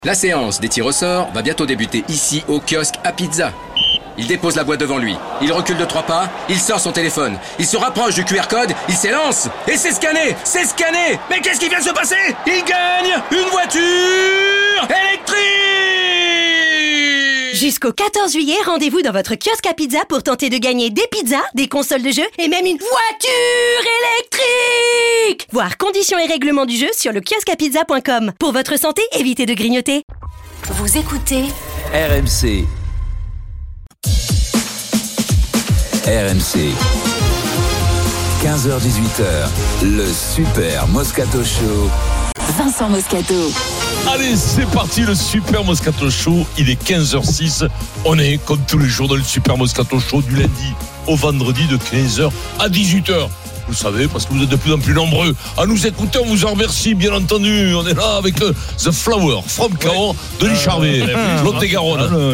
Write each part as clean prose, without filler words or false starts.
La séance des tirs au sort va bientôt débuter ici au kiosque à pizza. Il dépose la boîte devant lui, il recule de 3 pas, il sort son téléphone, il se rapproche du QR code, il s'élance et c'est scanné. Mais qu'est-ce qui vient de se passer? Il gagne une voiture électrique! Jusqu'au 14 juillet, rendez-vous dans votre kiosque à pizza pour tenter de gagner des pizzas, des consoles de jeu et même une voiture électrique! Voir conditions et règlements du jeu sur le kiosqueapizza.com. Pour votre santé, évitez de grignoter. Vous écoutez RMC. RMC. 15h-18h, le Super Moscato Show. Vincent Moscato. Allez, c'est parti, le Super Moscato Show. Il est 15h06. On est, comme tous les jours, dans le Super Moscato Show du lundi au vendredi de 15h à 18h. Vous le savez, parce que vous êtes de plus en plus nombreux à nous écouter. On vous en remercie, bien entendu. On est là avec The Flower, From Caron, Denis Charvet, Lot-et-Garonne.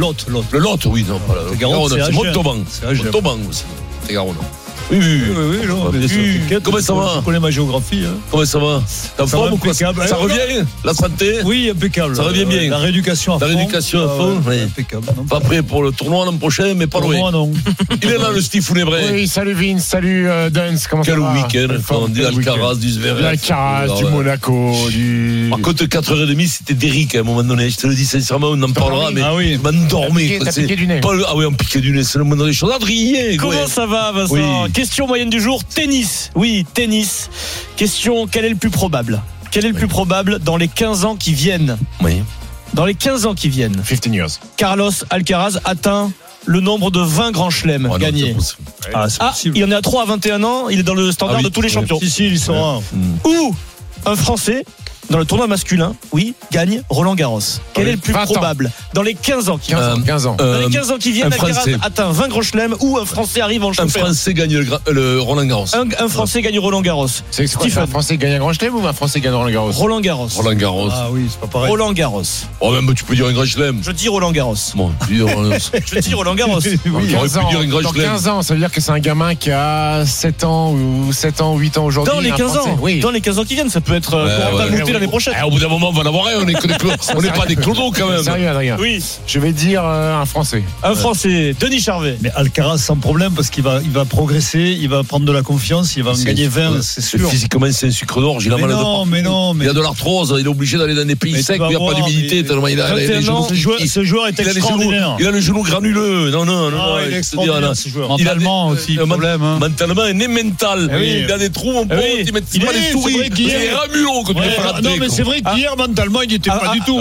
Le Lot, oui, non, pas le Garonne, c'est Montauban. Montauban aussi, Lot-et-Garonne. Oui, non, bien sûr. Comment ça va? Je connais ma géographie. Comment ça va? T'es en forme ou quoi? Ça revient? La santé? Oui, impeccable. Ça revient bien. La rééducation à fond. Oui. Impeccable. Pas prêt pour le tournoi l'an prochain, mais pas loin. Moi, non. Il est là, le Steve Founébret. Oui, salut Vince, salut Duns, comment ça va? Quel week-end, du Alcaraz, du Zverev. L'Alcaraz, du Monaco, du... Par contre, 4h30, c'était d'Eric à un moment donné. Je te le dis sincèrement, on en parlera, mais il m'endormait. T'as piqué du nez. Ah oui, on piqué du nez, c'est le moment des choses. Adrien, comment ça va, Vincent? Oui. Question moyenne du jour, tennis. Oui, tennis. Question, quel est le plus probable? Quel est le plus probable dans les 15 ans qui viennent? Oui. Dans les 15 ans qui viennent, 15 years. Carlos Alcaraz atteint le nombre de 20 grands chelems gagnés. C'est possible. Il y en a 3 à 21 ans, il est dans le standard de tous les champions. Si, il sera. Ou un Français, dans le tournoi masculin, gagne Roland Garros. Quel est le plus probable dans les 15 ans qui viennent? 15 ans. Dans les 15 ans qui viennent, Alcaraz Français atteint 20 grands chelems ou un Français arrive en championnat. Un Français gagne le Roland Garros. Un Français gagne Roland Garros. C'est quoi, un Français gagne un grand chelem ou un Français gagne Roland Garros? Roland Garros. Roland Garros. Ah oui, c'est pas pareil. Roland Garros. Oh, même tu peux dire un grand chelem. Je dis Roland Garros. Bon, tu dis Roland Garros. Je dis Roland Garros. Oui, 15 ans. Dans 15 ans, ça veut dire que c'est un gamin qui a 7 ans ou 8 ans aujourd'hui. Dans les 15 ans. Oui. Dans les 15 ans qui viennent, ça peut être monté l'année prochaine. Au bout d'un moment, on va l'avoir un. On n'est pas des clodos quand même. Sérieux, Adrien. Oui. Je vais dire un Français. Un Français, Denis Charvet. Mais Alcaraz sans problème parce qu'il va progresser, il va prendre de la confiance, il va en gagner 20, c'est sûr. Physiquement, c'est un sucre d'orge. Il a mal de partout. Mais non. Il a de l'arthrose. Il est obligé d'aller dans des pays secs où il n'y a pas d'humidité tellement il a les genoux. Ce joueur est extraordinaire. Il a les genoux granuleux. Non. Il est extraordinaire ce joueur. Mentalement aussi, problème. Mentalement et mental. Il a des trous, mon pote. Il met pas des souris. Il est ramulot quand tu fais la. Non, mais c'est vrai qu'hier, mentalement, il n'était pas du tout.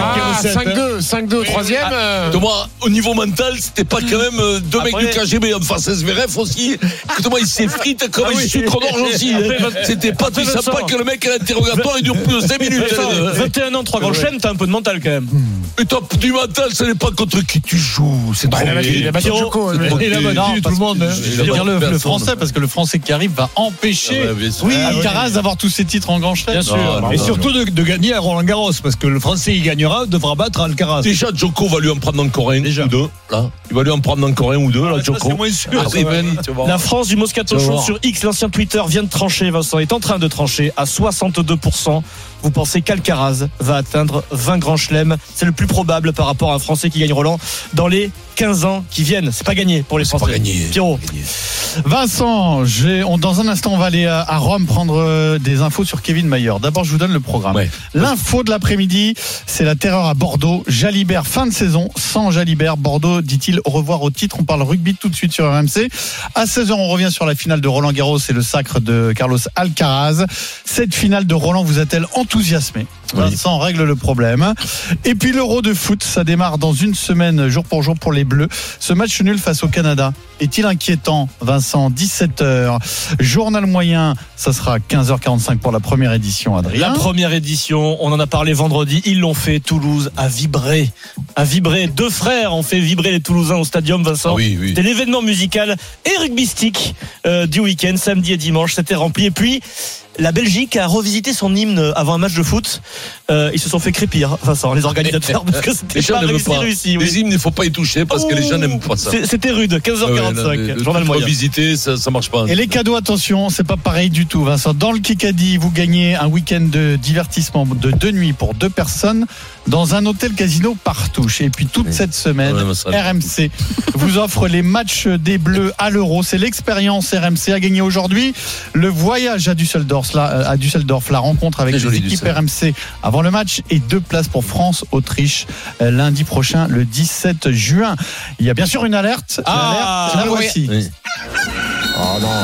5-2, troisième. Moi, au niveau mental, c'était pas quand même deux mecs du KGB en face Zverev aussi. Écoute-moi, il s'effrite comme un sucre d'orge aussi. C'était pas très sympa que le mec à l'interrogatoire il dure plus de 5 minutes. 21 ans, 3 grands chelems, t'as un peu de mental quand même. Mais t'as du mental, ça n'est pas contre qui tu joues. C'est trop. Il a battu Djoko. Il a battu tout le monde. Je veux dire le français, parce que le français qui arrive va empêcher Alcaraz d'avoir tous ses titres en grand chelem. Bien sûr. Et surtout de gagner à Roland Garros, parce que le français il gagnera, devra battre Alcaraz. Déjà, Djoko va lui en prendre encore un ou deux. Là. Il va lui en prendre encore un ou deux, là, Djoko. C'est moins sûr. La France du Moscato Show sur X, l'ancien Twitter, vient de trancher, Vincent, est en train de trancher à 62%. Vous pensez qu'Alcaraz va atteindre 20 grands chelems? C'est le plus probable par rapport à un Français qui gagne Roland dans les 15 ans qui viennent. C'est pas gagné pour les Français. C'est pas gagné. Pierrot. Vincent, dans un instant, on va aller à Rome prendre des infos sur Kevin Mayer. D'abord, je vous donne le programme. Ouais. L'info de l'après-midi, c'est la terreur à Bordeaux. Jalibert, fin de saison. Sans Jalibert, Bordeaux dit-il au revoir au titre. On parle rugby tout de suite sur RMC. À 16h, on revient sur la finale de Roland Garros et le sacre de Carlos Alcaraz. Cette finale de Roland vous a-t-elle enthousiasmé? Vincent règle le problème. Et puis l'Euro de foot, ça démarre dans une semaine, jour pour jour pour les Bleus. Ce match nul face au Canada est-il inquiétant, Vincent? 17h. Journal moyen, ça sera 15h45 pour la première édition, Adrien. La première édition, on en a parlé vendredi, ils l'ont fait. Toulouse a vibré. Deux frères ont fait vibrer les Toulousains au stadium, Vincent. Oui. C'était l'événement musical et rugbystique du week-end, samedi et dimanche. C'était rempli. Et puis, la Belgique a revisité son hymne avant un match de foot. Ils se sont fait crépir, Vincent, les organisateurs, parce que c'était pas réussi. Les hymnes, il ne faut pas y toucher parce que les gens n'aiment pas ça. C'était rude, 15h45, journal moyen. Revisiter, ça marche pas. Et les cadeaux, attention, c'est pas pareil du tout, Vincent. Dans le Kikadi, vous gagnez un week-end de divertissement de 2 nuits pour 2 personnes dans un hôtel casino Partouche. Et puis toute cette semaine, RMC vous offre les matchs des Bleus à l'Euro. C'est l'expérience RMC à gagner aujourd'hui. Le voyage à Düsseldorf, la rencontre avec les équipes RMC avant le match et 2 places pour France-Autriche lundi prochain, le 17 juin. Il y a bien sûr une alerte. La voici. Oui. Oh non.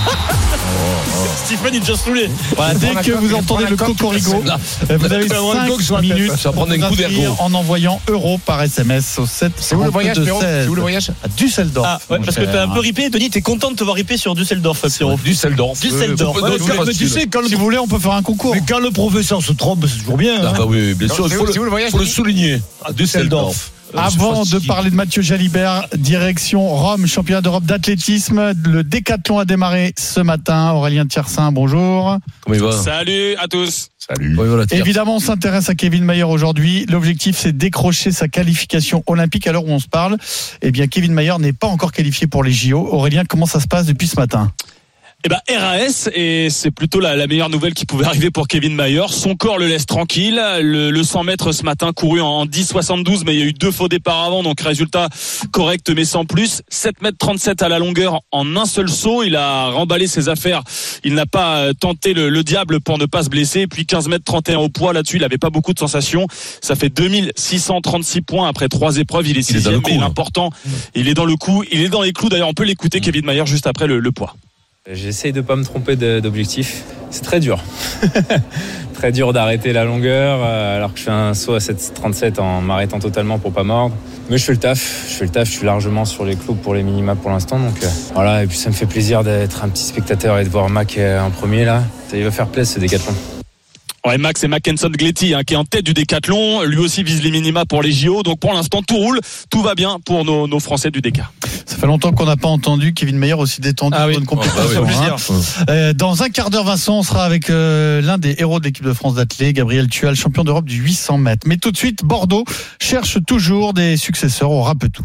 Stephen, il just roulé. Voilà, dès que vous entendez le cocorico, vous avez 5 minutes pour en envoyant euro par SMS au 7. C'est où le voyage, Pierrot? C'est où le voyage? À Düsseldorf. Ah, ouais, parce que t'as un peu ripé. Denis, t'es content de te voir ripé sur Düsseldorf, Pierrot? Düsseldorf. Si vous voulez, on peut faire un concours. Mais quand le professeur se trompe, c'est toujours bien. Ah bah oui, bien sûr. Il faut le souligner. À Düsseldorf. Avant de parler de Mathieu Jalibert, direction Rome, championnat d'Europe d'athlétisme. Le décathlon a démarré ce matin. Aurélien Tiersin, bonjour. Comment il va? Salut à tous. Salut. Voilà, évidemment, on s'intéresse à Kevin Mayer aujourd'hui. L'objectif, c'est décrocher sa qualification olympique à l'heure où on se parle. Eh bien, Kevin Mayer n'est pas encore qualifié pour les JO. Aurélien, comment ça se passe depuis ce matin? Eh ben RAS, et c'est plutôt la meilleure nouvelle qui pouvait arriver pour Kevin Mayer. Son corps le laisse tranquille. Le 100 mètres ce matin couru en 10,72, mais il y a eu 2 faux départs avant, donc résultat correct mais sans plus. 7,37 m à la longueur en un seul saut. Il a remballé ses affaires. Il n'a pas tenté le diable pour ne pas se blesser. Et puis 15,31 m au poids, là-dessus il n'avait pas beaucoup de sensations. Ça fait 2636 points après 3 épreuves. Il est 6e, mais l'important, il est dans le coup. Il est dans les clous. D'ailleurs, on peut l'écouter, Kevin Mayer, juste après le poids. J'essaye de pas me tromper d'objectif. C'est très dur. Très dur d'arrêter la longueur alors que je fais un saut à 7,37 en m'arrêtant totalement pour pas mordre. Mais je fais le taf. Je suis largement sur les clous pour les minima pour l'instant. Donc voilà. Et puis ça me fait plaisir d'être un petit spectateur et de voir Mac en premier là. Il va faire plaisir ce décathlon. Ouais, Max et Mackenson Gletty qui est en tête du décathlon, lui aussi vise les minima pour les JO. Donc pour l'instant tout roule, tout va bien pour nos Français du Déca. Ça fait longtemps qu'on n'a pas entendu Kevin Mayer aussi détendu pour une compétition. Dans un quart d'heure, Vincent, on sera avec l'un des héros de l'équipe de France d'athlé, Gabriel Tual, champion d'Europe du 800 mètres. Mais tout de suite, Bordeaux cherche toujours des successeurs au Rapetou.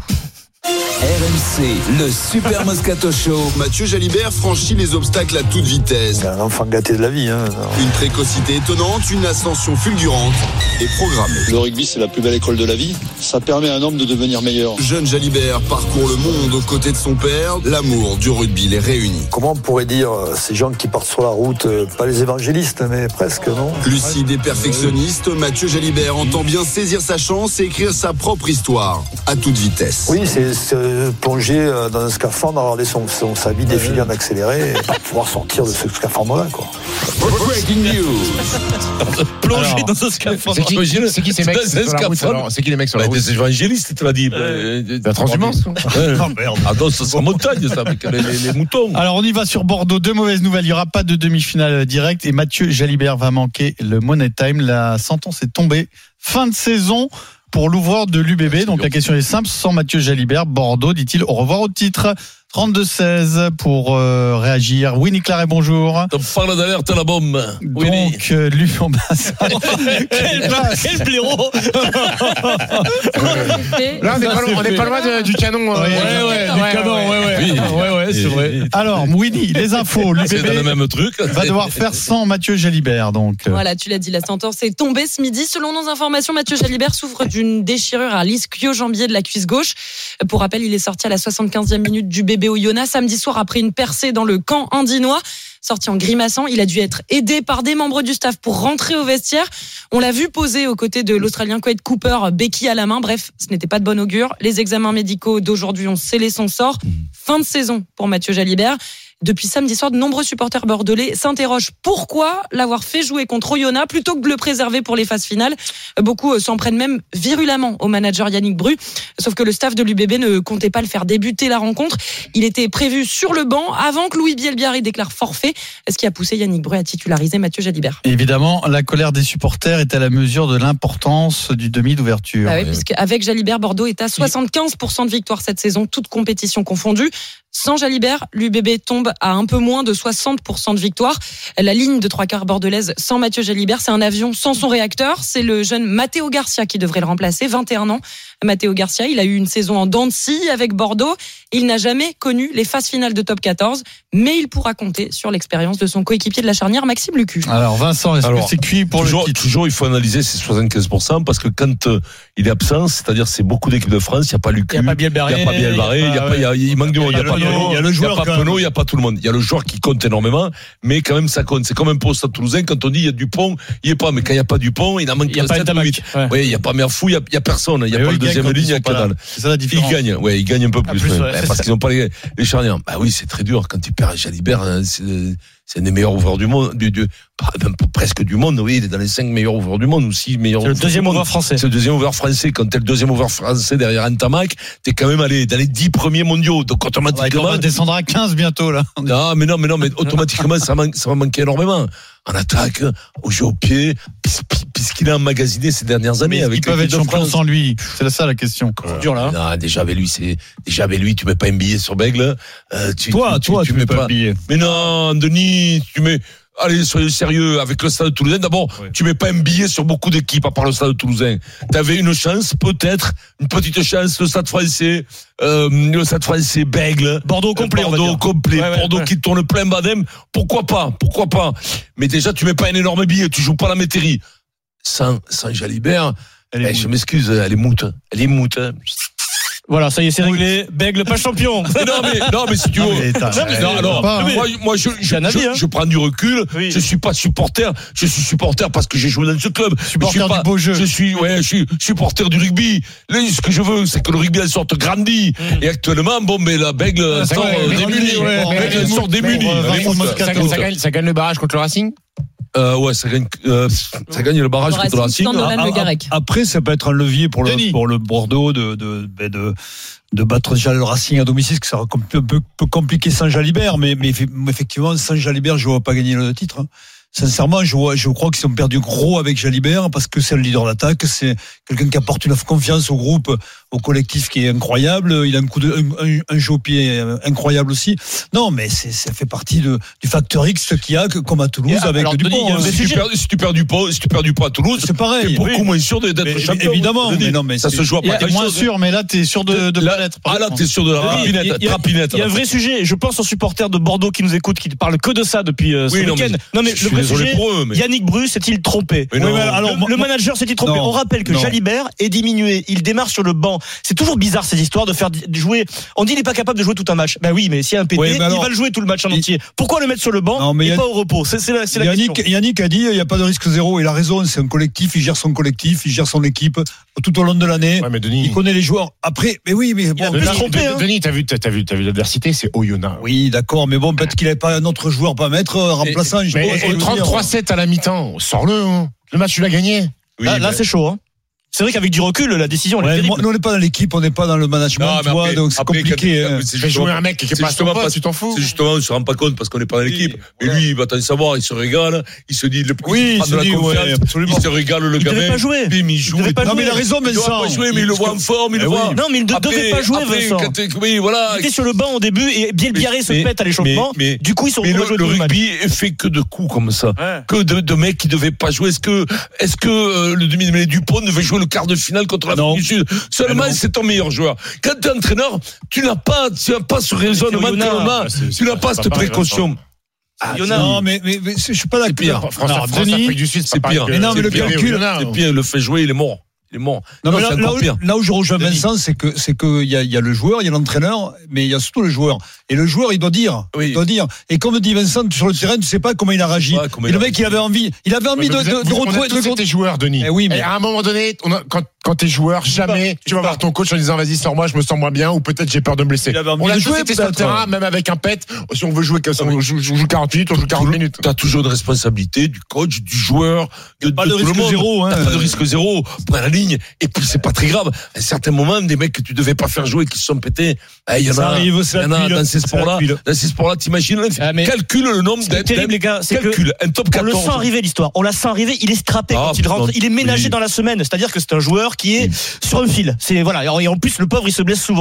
RMC, le Super Moscato Show. Mathieu Jalibert franchit les obstacles à toute vitesse. C'est un enfant gâté de la vie. Une précocité étonnante, une ascension fulgurante et programmée. Le rugby, c'est la plus belle école de la vie. Ça permet à un homme de devenir meilleur. Jeune Jalibert parcourt le monde aux côtés de son père. L'amour du rugby les réunit. Comment on pourrait dire ces gens qui partent sur la route, pas les évangélistes, mais presque, non? Lucide et perfectionniste, Mathieu Jalibert entend bien saisir sa chance et écrire sa propre histoire à toute vitesse. Oui, c'est plonger dans un scaphandre, regarder sa vie défiler en accéléré et pas pouvoir sortir de ce scaphandre-là, quoi. Breaking news. Plonger dans un scaphandre. C'est qui ces mecs C'est qui les mecs sur la route? Des évangélistes, tu l'as dit. La transhumance. Ah merde. Ah non, ça montagne, ça, avec les moutons. Alors on y va sur Bordeaux. 2 mauvaises nouvelles. Il n'y aura pas de demi-finale directe et Mathieu Jalibert va manquer le Money Time. La sentence est tombée. Fin de saison pour l'ouvreur de l'UBB. Donc la question est simple. Sans Mathieu Jalibert, Bordeaux dit-il au revoir au titre? 32-16 pour réagir. Winnie Claret, bonjour. T'en parles d'alerte à la bombe. Donc, Lyon Bassal. Quel blaireau. Là, on n'est pas loin du canon. Du canon, ouais, c'est vrai. Alors, Winnie, les infos. C'est dans le même truc. Va devoir faire sans Mathieu Jalibert. Donc. Voilà, tu l'as dit, la sentence est tombée ce midi. Selon nos informations, Mathieu Jalibert souffre d'une déchirure à l'ischio-jambier de la cuisse gauche. Pour rappel, il est sorti à la 75e minute du bébé au Yona samedi soir après une percée dans le camp andinois. Sorti en grimaçant, il a dû être aidé par des membres du staff pour rentrer au vestiaire. On l'a vu poser aux côtés de l'Australien Quade Cooper, béquille à la main. Bref, ce n'était pas de bon augure. Les examens médicaux d'aujourd'hui ont scellé son sort. Fin de saison pour Mathieu Jalibert. Depuis samedi soir, de nombreux supporters bordelais s'interrogent pourquoi l'avoir fait jouer contre Oyonnax plutôt que de le préserver pour les phases finales. Beaucoup s'en prennent même virulemment au manager Yannick Bru. Sauf que le staff de l'UBB ne comptait pas le faire débuter la rencontre. Il était prévu sur le banc avant que Louis Bielbiarri déclare forfait, ce qui a poussé Yannick Bru à titulariser Mathieu Jalibert. Évidemment, la colère des supporters est à la mesure de l'importance du demi d'ouverture. Ah oui, puisqu'avec Jalibert, Bordeaux est à 75% de victoire cette saison, toute compétition confondue. Sans Jalibert, l'UBB tombe à un peu moins de 60% de victoire. La ligne de 3/4 bordelaise sans Mathieu Jalibert, c'est un avion sans son réacteur. C'est le jeune Matteo Garcia qui devrait le remplacer, 21 ans. Matteo Garcia, il a eu une saison en dents de scie avec Bordeaux. Il n'a jamais connu les phases finales de top 14, mais il pourra compter sur l'expérience de son coéquipier de la charnière, Maxime Lucu. Alors Vincent, est-ce que c'est cuit pour le titre ? Toujours, il faut analyser ces 75% parce que quand il est absent, c'est-à-dire c'est beaucoup d'équipes de France, il n'y a pas Lucu, il n'y a pas Bielbarré, il manque du monde, il y a le joueur, il n'y a pas Penaud, il n'y a pas tout le monde. Il y a le joueur qui compte énormément, mais quand même ça compte. C'est comme un peu au Stade Toulousain, quand on dit il y a Dupont, il n'y est pas, mais quand il n'y a pas Dupont, il en manque 7 ou 8. Oui, il n'y a pas Merfou, il n'y a personne, il n'y a pas le deuxième ligne, il n'y a que dalle. C'est ça la différence. Ils gagnent un peu plus. Parce qu'ils n'ont pas les charnières. Bah oui, c'est très dur quand tu perds Jalibert, c'est un des meilleurs ouvreurs du monde, presque du monde, oui, il est dans les 5 meilleurs ouvreurs du monde, ou 6 meilleurs. C'est le deuxième ouvreur français. C'est le deuxième ouvreur français. Quand t'es le deuxième ouvreur français derrière Ntamak, t'es quand même allé dans les 10 premiers mondiaux. Donc automatiquement. On va descendre à 15 bientôt, là. Non, mais automatiquement, ça va manquer énormément. En attaque, au jeu au pied, puisqu'il a emmagasiné ces dernières années. Ils peuvent être champions sans lui. C'est ça la question. C'est dur, là. Non, déjà avec lui, tu mets pas un billet sur Bègle. Tu mets pas un billet. Mais non, Denis, tu mets. Allez, soyez sérieux, avec le Stade Toulousain, d'abord, tu mets pas un billet sur beaucoup d'équipes à part le Stade Toulousain. T'avais une chance, peut-être, une petite chance, le Stade Français, Bègle. Bordeaux complet, Bordeaux qui tourne plein badem. Pourquoi pas? Mais déjà, tu mets pas un énorme billet, tu joues pas la métairie. Sans Jalibert, je m'excuse, elle est moute. Voilà, ça y est, c'est réglé. Bègle, pas champion. Non, mais si tu veux. Moi, je prends du recul. Oui. Je suis pas supporter. Je suis supporter parce que j'ai joué dans ce club. Supporter du beau jeu. Je suis supporter du rugby. Là, ce que je veux, c'est que le rugby, elle sorte grandi. Et actuellement, la Bègle sort démunie. Elle sort démunie. Ça gagne le barrage contre le Racing? Ça gagne le barrage contre le Racing. Après, ça peut être un levier pour le Bordeaux de battre déjà le Racing à domicile, que ça sera un peu compliqué sans Jalibert, mais effectivement, sans Jalibert, je ne vois pas gagner le titre. Sincèrement, je crois qu'ils ont perdu gros avec Jalibert parce que c'est le leader d'attaque, c'est quelqu'un qui apporte une confiance au groupe, au collectif qui est incroyable. Il a un jeu au pied incroyable aussi. Non, mais ça fait partie du facteur X qu'il y a comme à Toulouse avec Dupont. Si tu perds Dupont à Toulouse, c'est pareil. T'es beaucoup moins sûr d'être champion. Évidemment, mais ça se joue à pas. T'es moins sûr, mais là t'es sûr de pas l'être. Là t'es sûr de la rapinette. Il y a un vrai sujet. Je pense aux supporters de Bordeaux qui nous écoutent, qui ne parlent que de ça depuis ce week-end. Non mais le vrai sujet. Yannick Bru s'est-il trompé? Le manager s'est-il trompé? On rappelle que Jalibert est diminué. Il démarre sur le banc. C'est toujours bizarre ces histoires de faire jouer. On dit il n'est pas capable de jouer tout un match. Ben oui, mais s'il y a un pété, il va le jouer tout le match en entier. Pourquoi le mettre sur le banc et pas au repos? C'est la question. Yannick a dit il n'y a pas de risque zéro. Il a raison. C'est un collectif. Il gère son collectif. Il gère son équipe tout au long de l'année. Il connaît les joueurs. Après, mais oui, mais bon. Denis, t'as vu l'adversité, c'est Oyonnax. Oui, d'accord, mais bon, peut-être qu'il n'avait pas un autre joueur pas à mettre remplaçant. 33-7 à la mi-temps, sors-le. Le match, tu l'as gagné. Là, c'est chaud. Hein. C'est vrai qu'avec du recul, la décision, elle est terrible. Nous, on n'est pas dans l'équipe, on n'est pas dans le management, donc c'est compliqué. Fais jouer un mec qui est pas sympa, tu t'en fous. C'est justement, on se rend pas compte parce qu'on n'est pas dans l'équipe. Mais lui, il va t'en savoir, il se régale, il se dit, il prend de la confiance, il se régale le gamin. Il devait pas jouer. Non, mais il a raison, mais ça. Mais il le voit en forme, il le voit. Non, mais il ne devait pas jouer, Vincent. Oui, voilà. Il était sur le banc au début et Bielbarré se pète à l'échauffement. Du coup, ils sont rejoints. Le rugby est fait que de coups comme ça. Que de mecs qui devaient pas jouer. Est-ce que le demi-mêlée Dupont devait jouer le quart de finale contre l'Afrique du Sud? Seulement, c'est ton meilleur joueur. Quand tu es entraîneur, tu n'as pas ce raisonnement que l'on a. Tu n'as pas cette précaution. Non, mais je suis pas d'accord. Afrique du Sud, c'est pire. Mais non, mais le calcul. C'est pire, il le fait jouer, il est mort. Non, là où je rejoins Vincent, c'est que il y a le joueur, il y a l'entraîneur, mais il y a surtout le joueur. Et le joueur, il doit dire. Et comme dit Vincent, sur le terrain, tu sais pas comment il a réagi. Et le mec, il avait envie de retrouver tes joueurs, Denis. Et à un moment donné, quand t'es joueur, jamais tu vas voir ton coach en disant vas-y sors-moi, je me sens moins bien, ou peut-être j'ai peur de me blesser. On a tous été sur le terrain, même avec un pet. Si on veut jouer, on joue 40 minutes, on joue 40 minutes. T'as toujours une responsabilité du coach, du joueur, de pas de risque zéro. T'as pas de risque zéro. Prends la ligne. Et puis c'est pas très grave. À un certain moment, des mecs que tu devais pas faire jouer qui se sont pétés, il y en a dans ces sports-là. Dans ces sports-là, t'imagines, calcule le nombre d'être. C'est terrible, les gars. Calcule un top 14. On le sent arriver, l'histoire. On la sent arriver. Il est strappé quand il rentre. Il est ménagé dans la semaine. C'est-à-dire que c'est un joueur qui est sur un fil. Et en plus, le pauvre, il se blesse souvent.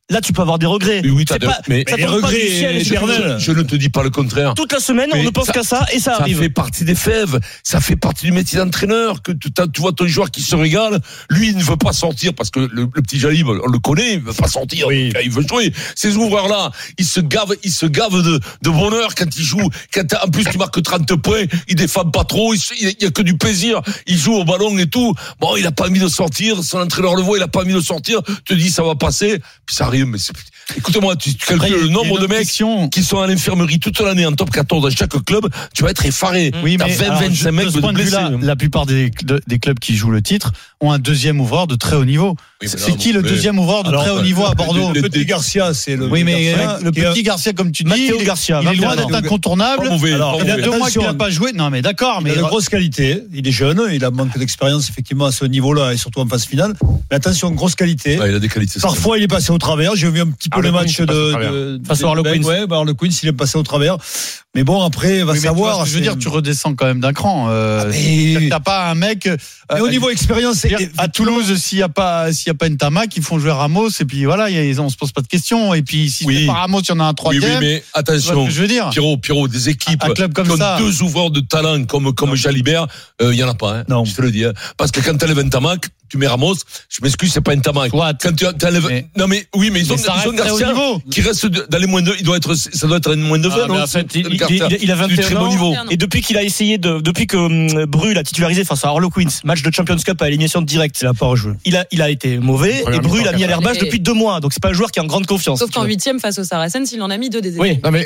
là tu peux avoir des regrets. Oui, mais les regrets, je ne te dis pas le contraire. Toute la semaine, on ne pense qu'à ça et ça arrive. Ça fait partie des fèves, ça fait partie du métier d'entraîneur, que tu vois ton joueur qui se régale, lui il ne veut pas sortir parce que le petit Jalib, on le connaît, il veut pas sortir, il veut jouer. Ces ouvreurs-là, ils se gavent de bonheur quand ils jouent, en plus tu marques 30 points, ils défendent pas trop, il y a que du plaisir, ils jouent au ballon et tout. Bon, il a pas envie de sortir, son entraîneur le voit, il a pas envie de sortir, te dit ça va passer, puis ça arrive, mais écoute-moi, tu calcules le nombre de mecs qui sont à l'infirmerie toute l'année en top 14 dans chaque club, tu vas être effaré. Oui, mais 20-25 mecs de ce point de vue-là, la plupart des clubs qui jouent le titre ont un deuxième ouvreur de très haut niveau. Oui, c'est qui le deuxième ouvreur de très haut niveau à Bordeaux? Le petit Garcia, c'est le. Oui, mais le petit Garcia, comme tu dis, il est loin d'être incontournable. Il a 2 mois qu'il n'a pas joué. Non, mais d'accord, mais il a de grosses qualités. Il est jeune, il a manque d'expérience effectivement à ce niveau-là et surtout en phase finale. Mais attention, grosse qualité. Il a des qualités. Parfois, il est passé au travers. J'ai vu un petit peu le match face à Harlequins. Ouais, Harlequins, il est passé au travers. Mais bon, après, va savoir. Je veux dire, tu redescends quand même d'un cran. T'as pas un mec. Mais au niveau expérience, à Toulouse, s'il y a pas Ntama, qui font jouer Ramos, et puis voilà, on se pose pas de questions. Et puis si c'est pas Ramos, il y en a un troisième. Oui, mais attention. Je veux dire. Pierrot, des équipes qui ont 2 ouvreurs de talent comme Jalibert, il y en a pas. Hein, non. Je te le dis. Hein. Parce que quand t'enlèves Ntama, tu mets Ramos. Je m'excuse, c'est pas Ntama. Quand tu enlèves. Non mais oui, mais ils ont Garcia qui reste dans les moins de. Ça doit être un moins de 20. En fait, il a 21 ans. Niveau. Et depuis qu'il a essayé depuis que Bru l'a titularisé face à Harlequins, match de Champions Cup à élimination directe, il a pas rejoué. Il a été mauvais et Bru l'a mis à l'herbage depuis 2 mois. Donc c'est pas un joueur qui a en grande confiance. Sauf qu'en 8e face au Saracens, il en a mis 2 des équipes. Oui. Non mais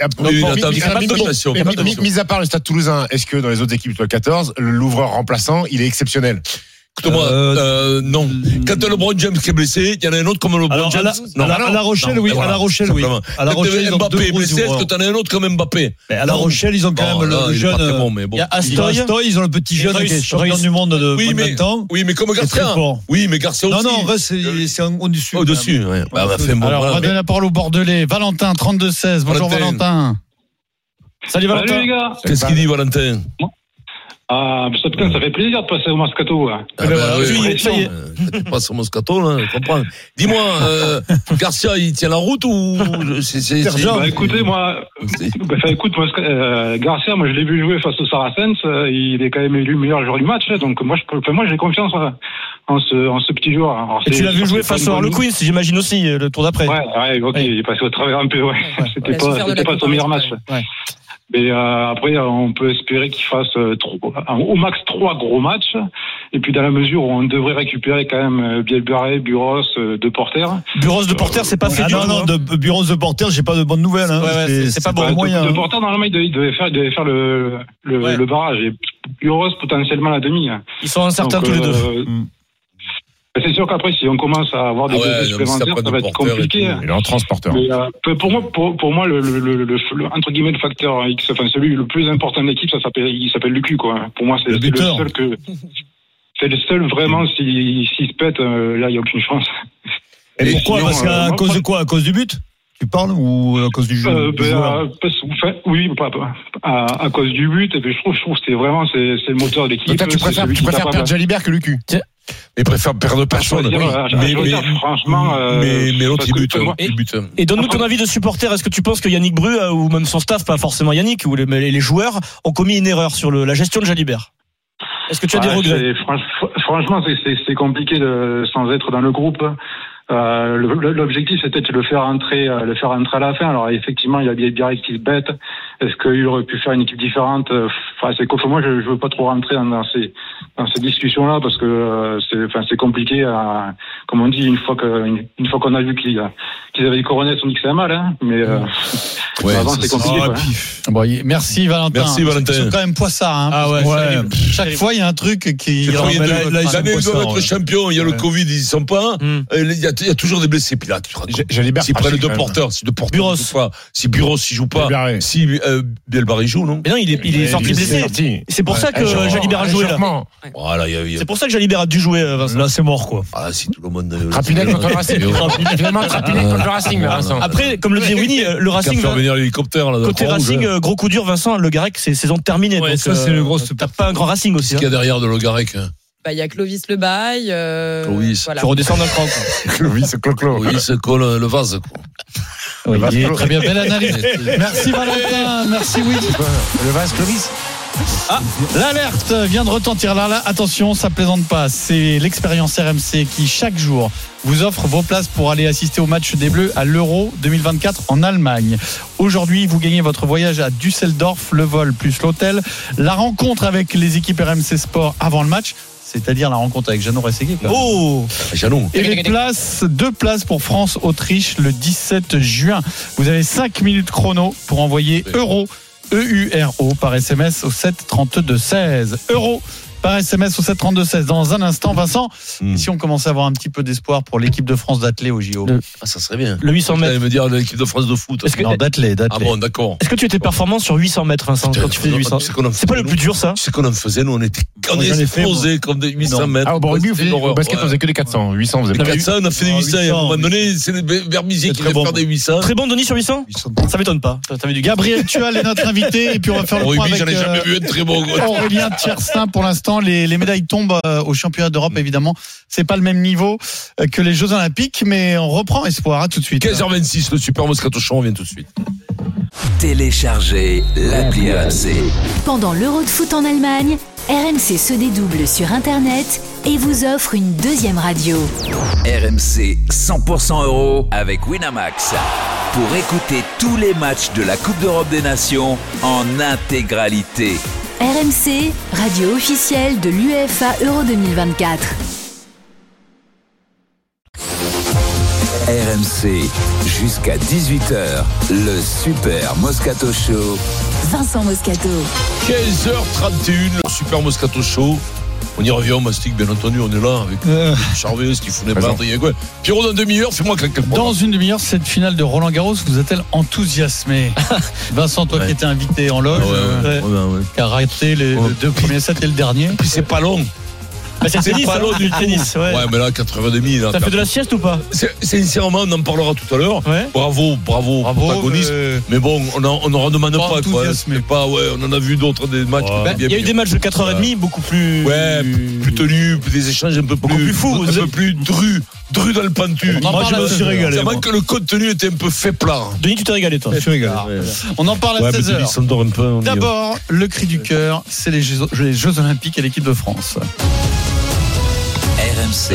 mis à part le Stade Toulousain, est-ce que dans les autres équipes de 14, l'ouvreur remplaçant, il est exceptionnel? Écoute-moi, non. Quand LeBron James qui est blessé, il y en a un autre comme LeBron James. À La Rochelle, oui. À La Rochelle, oui. À La Rochelle, ils ont Mbappé est blessé, est-ce que t'en as un autre comme Mbappé? À La Rochelle, ils ont quand même le jeune. Il y a Astoy, ils ont le petit jeune qui est champion du monde de 20 ans. Oui, mais comme Garcia. Oui, mais Garcia aussi. Non, c'est au-dessus. Au-dessus, ouais. Alors, on va donner la parole au Bordelais. Valentin, 32-16. Bonjour, Valentin. Salut, Valentin. Salut, les gars. Qu'est-ce qu'il dit, Valentin? Putain, ça fait plaisir de passer au Moscato. Ça y est. Tu passes au Moscato, là, je comprends. Dis-moi, Garcia, il tient la route ou écoutez, Garcia, moi, je l'ai vu jouer face au Saracens. Il est quand même élu meilleur joueur du match. Donc, moi, j'ai confiance en ce petit joueur. Alors, et tu l'as vu jouer face au Harlequins, j'imagine aussi, le tour d'après. Ouais, ok, il est passé au travers un peu, C'était pas son meilleur match. Mais après, on peut espérer qu'il fasse au max 3 gros matchs. Et puis dans la mesure où on devrait récupérer quand même Bielbarré, Buros, De Porter. Buros, De Porter, c'est pas fait du tout. Non, Buros, De Porter, j'ai pas de bonnes nouvelles. C'est pas bon moyen. De Porter, normalement, il devait faire le barrage. Et Buros, potentiellement la demi. Ils sont incertains tous les deux. C'est sûr qu'après, si on commence à avoir des blessés supplémentaires, ça va être compliqué. Il est en transporteur. Mais, pour moi, le entre guillemets le facteur X, enfin celui le plus important de l'équipe, il s'appelle Lucu, quoi. Pour moi, c'est le seul c'est le seul vraiment. S'il se pète, là, il y a aucune chance. Et pourquoi? Parce qu'à cause de quoi? À cause du but? Tu parles ou à cause du jeu? Oui, à cause du but. Et puis je trouve que c'est le moteur de l'équipe. Tu préfères perdre Jalibert que Lucu? Il préfère perdre personne. Mais l'autre, il bute. Et donne-nous ton avis de supporter. Est-ce que tu penses que Yannick Bru, ou même son staff, pas forcément Yannick, ou les joueurs, ont commis une erreur sur la gestion de Jalibert? Est-ce que tu as des regrets? Franchement, c'est compliqué sans être dans le groupe. L'objectif c'était de le faire entrer à la fin. Alors effectivement, il y a Biarritz qui se bête. Est-ce qu'il aurait pu faire une équipe différente? Moi, je veux pas trop rentrer dans ces discussions-là parce que c'est compliqué. Comme on dit, une fois qu'on a vu qu'ils avaient les coronets, on dit que c'est mal, hein. Mais avant c'est compliqué. Merci Valentin. C'est quand même Poissard. Hein, chaque fois il y a un truc qui. Ils doivent être champions. Il y a le Covid, ils y sont pas. Il y a toujours des blessés. Puis là, s'ils prennent deux porteurs, si Buros il joue pas, si Bielbarré joue, non? Mais non, il est sorti blessé. C'est pour ça que Jalibert a joué là. Voilà, c'est pour ça que Jalibert a dû jouer. Là, c'est mort, quoi. Ah, si tout le monde. Rapinet contre le Racing. Finalement, Rapinet contre le Racing, Vincent. Après, comme le dit Winnie, le Racing. Faire venir l'hélicoptère là. Côté Racing, gros coup dur, Vincent. Le Garec, c'est saison terminée. Ça, c'est le gros. T'as pas un grand Racing aussi. Qu'est-ce qu'il y a derrière de Le Garec? Bah, il y a Clovis Lebaille. Clovis, voilà. Tu redescends d'un cran. Clovis, Clo-Clo. Oui, c'est quoi le vase, quoi. Oui, très bien, belle analyse. Merci Valentin, merci Will. Le vase Clovis. Ah, l'alerte vient de retentir. Là, attention, ça plaisante pas. C'est l'expérience RMC qui, chaque jour, vous offre vos places pour aller assister au match des Bleus à l'Euro 2024 en Allemagne. Aujourd'hui, vous gagnez votre voyage à Düsseldorf, le vol plus l'hôtel, la rencontre avec les équipes RMC Sport avant le match. C'est-à-dire la rencontre avec Jeannot Rességuier. Oh, Jeannot. Et les places, 2 places pour France-Autriche le 17 juin. Vous avez 5 minutes chrono pour envoyer euro, EURO par SMS au 7 32 16. Euro par SMS au 7 32 16. Dans un instant, Vincent, si on commençait à avoir un petit peu d'espoir pour l'équipe de France d'athlée au JO. Ça serait bien. Le 800 mètres. Vous allez me dire l'équipe de France de foot. Non, d'athlée. Ah bon, d'accord. Est-ce que tu étais performant sur 800 mètres, Vincent, quand tu fais 800? C'est pas le plus dur, ça? C'est qu'on en faisait, nous, on était explosés comme des 800 mètres. Ah, au rugby, au basket, on faisait que des 400. 800, on faisait pas. 400, on a fait des 800. Et à un moment donné, c'est Berbizier qui devait faire des 800. Très bon, Denis, sur 800? Ça m'étonne pas. T'avais du Gabriel Tual est notre invité. Et puis, on va faire le point avec j'en ai jamais vu un très bon. Aurélien Tiersin. Pour l'instant, les médailles tombent au championnat d'Europe, évidemment. C'est pas le même niveau que les Jeux Olympiques, mais on reprend espoir. À tout de suite. 15h26, le Super Moscato Show, on vient tout de suite. Téléchargez l'appli RMC. Pendant l'Euro de foot en Allemagne, RMC se dédouble sur Internet et vous offre une deuxième radio. RMC 100% euro avec Winamax. Pour écouter tous les matchs de la Coupe d'Europe des Nations en intégralité. RMC, radio officielle de l'UEFA Euro 2024. RMC, jusqu'à 18h, le Super Moscato Show. Vincent Moscato. 15h31, le Super Moscato Show. On y revient, Mastic, bien entendu, on est là avec Charvet, ce qu'il faut pas. Pierrot, dans une demi-heure, fais-moi quelques points. Dans une demi-heure, cette finale de Roland Garros vous a-t-elle enthousiasmé? Vincent, toi qui étais invité en loge, qui a raté les 2 premiers sets et le dernier. Et puis c'est pas long. Bah c'est tennis, pas long du tennis. Ouais, mais là, 4h30. Là, ça fait de la sieste ou pas? Sincèrement, on en parlera tout à l'heure. Ouais. Bravo, protagoniste. Mais bon, on n'en redemande pas, quoi. Mais pas, on en a vu d'autres des matchs. Il y a eu des matchs de 4h30 beaucoup plus. Ouais, plus tenus, des échanges un peu plus fous. Un peu plus dru dans le pentu. Moi, je me suis régalé. C'est vrai que le contenu était un peu fait plat. Denis, tu t'es régalé, toi? Je suis régalé. On en parle à 16h. D'abord, le cri du cœur, c'est les Jeux Olympiques et l'équipe de France. RMC,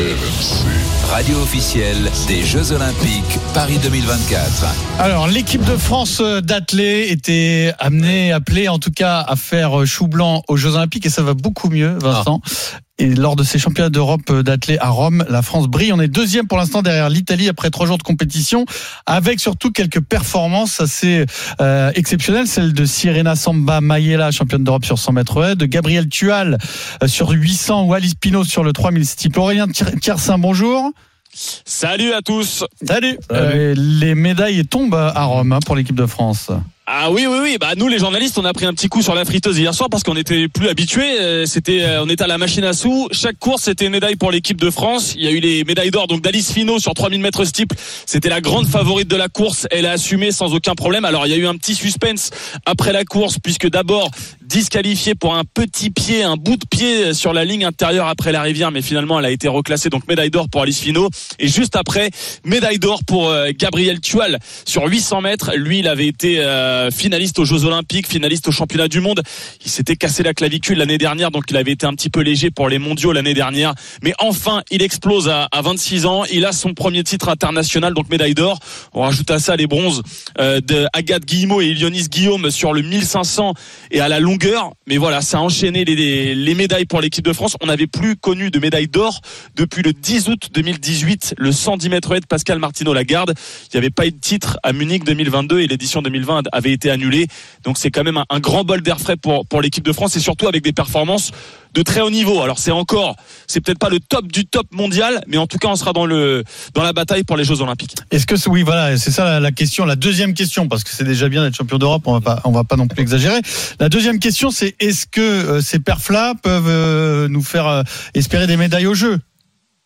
radio officielle des Jeux Olympiques Paris 2024. Alors, l'équipe de France d'athlée était appelée en tout cas à faire chou blanc aux Jeux Olympiques et ça va beaucoup mieux, Vincent. Et lors de ces championnats d'Europe d'athlée à Rome, la France brille. On est deuxième pour l'instant derrière l'Italie après 3 jours de compétition, avec surtout quelques performances assez exceptionnelles. Celle de Sirena Samba Mayela, championne d'Europe sur 100 mètres haies, de Gabriel Tual sur 800 ou Alice Pinault sur le 3000 steeple. Aurélien Tiersin, bonjour. Salut à tous. Salut. Les médailles tombent à Rome pour l'équipe de France. Ah oui. Bah nous les journalistes, on a pris un petit coup sur la friteuse hier soir parce qu'on était plus habitués. On était à la machine à sous. Chaque course c'était une médaille pour l'équipe de France. Il y a eu les médailles d'or donc d'Alice Finot sur 3000 mètres steeple. C'était la grande favorite de la course. Elle a assumé sans aucun problème. Alors il y a eu un petit suspense après la course puisque d'abord disqualifiée pour un petit pied, un bout de pied sur la ligne intérieure après la rivière, mais finalement elle a été reclassée. Donc médaille d'or pour Alice Finot et juste après médaille d'or pour Gabriel Tual sur 800 mètres. Lui il avait été finaliste aux Jeux Olympiques, finaliste au championnat du monde. Il s'était cassé la clavicule l'année dernière, donc il avait été un petit peu léger pour les mondiaux l'année dernière. Mais enfin, il explose à 26 ans. Il a son premier titre international, donc médaille d'or. On rajoute à ça les bronzes de Agathe Guillemot et Ilionis Guillaume sur le 1500 et à la longueur. Mais voilà, ça a enchaîné les médailles pour l'équipe de France. On n'avait plus connu de médaille d'or depuis le 10 août 2018, le 110 mètres haies de Pascal Martino-Lagarde. Il n'y avait pas eu de titre à Munich 2022 et l'édition 2020 avait été annulée. Donc c'est quand même un grand bol d'air frais pour l'équipe de France et surtout avec des performances de très haut niveau. Alors c'est peut-être pas le top du top mondial, mais en tout cas on sera dans la bataille pour les Jeux Olympiques. Est-ce que oui, voilà, c'est ça la question, la deuxième question, parce que c'est déjà bien d'être champion d'Europe, on va pas non plus exagérer. La deuxième question, c'est est-ce que ces perfs-là peuvent nous faire espérer des médailles aux Jeux?